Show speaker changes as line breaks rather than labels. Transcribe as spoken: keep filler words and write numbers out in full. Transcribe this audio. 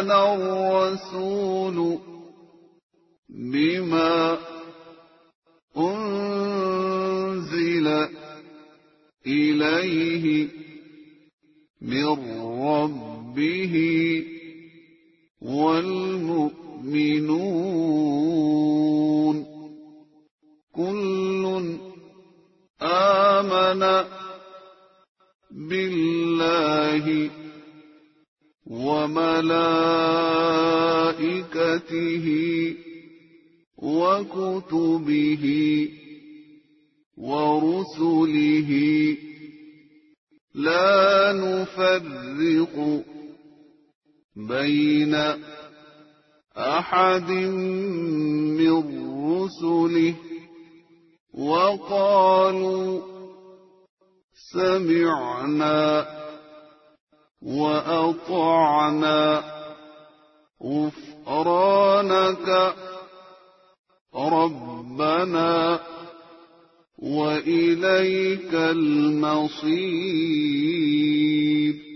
آمن الرسول بما أنزل إليه من ربه والمؤمنون كل آمن بالله وملائكته وكتبه ورسله لا نفرق بين أحد من رسله وقالوا سمعنا وأطعنا غفرانك ربنا وإليك المصير.